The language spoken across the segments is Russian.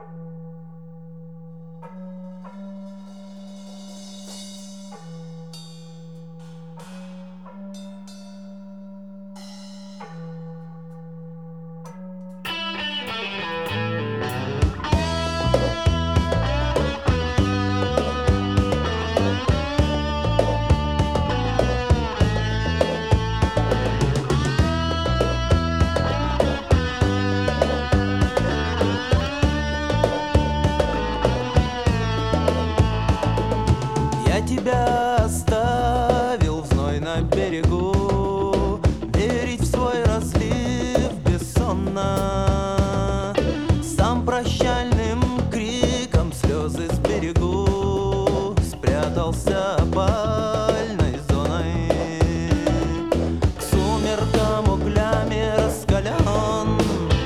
Я тебя оставил в знойном берегу, верить в свой разлив бессонно. Сам прощальным криком слезы сберегу, спрятался опальной зоной. К сумеркам углями раскален,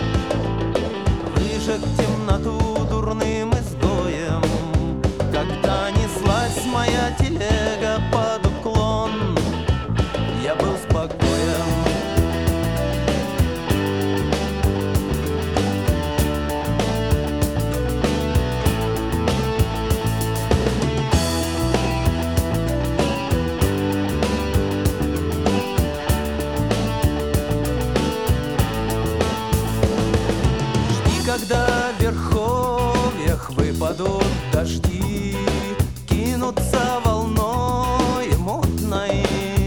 выжег темноту дурным изгоем. Когда неслась моя телега под уклон, я был спокоен. Жди, когда в верховьях выпадут дожди, кинутся волной мутной,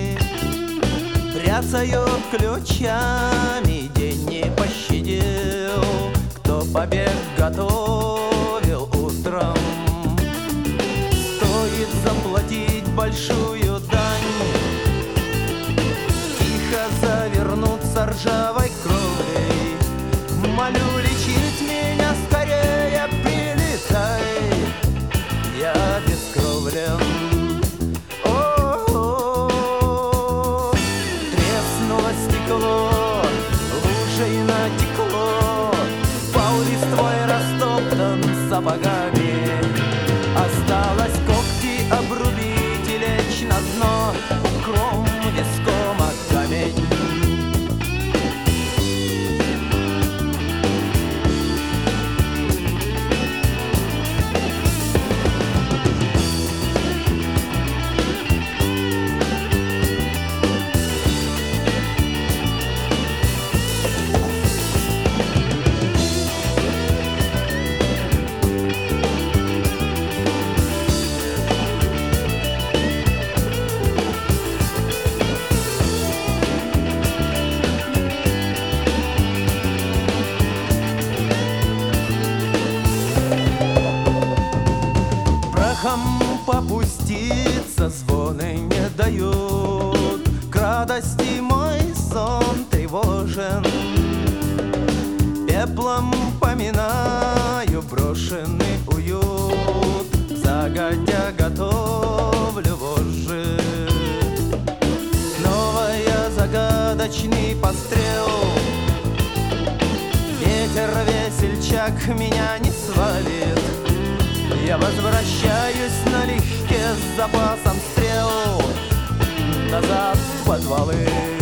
бряцают ключами, день не пощадил, кто побег готовил утром. Стоит заплатить большую дань, тихо завернуться ржавой кровлей. Молю лечить меня скорее, прилетай, я обескровлен. О-о-о, треснуло стекло, лужей натекло, пал листвой растоптан сапогами. Осталось когти обрубить и лечь на дно, укром виском о камень. Попуститься звоны не дают, к радости мой сон тревожен. Пеплом поминаю брошенный уют, загодя готовлю вожжи. Снова я загадочный пострел, ветер весельчак меня не свалит. Я возвращаюсь налегке с запасом стрел назад в подвалы.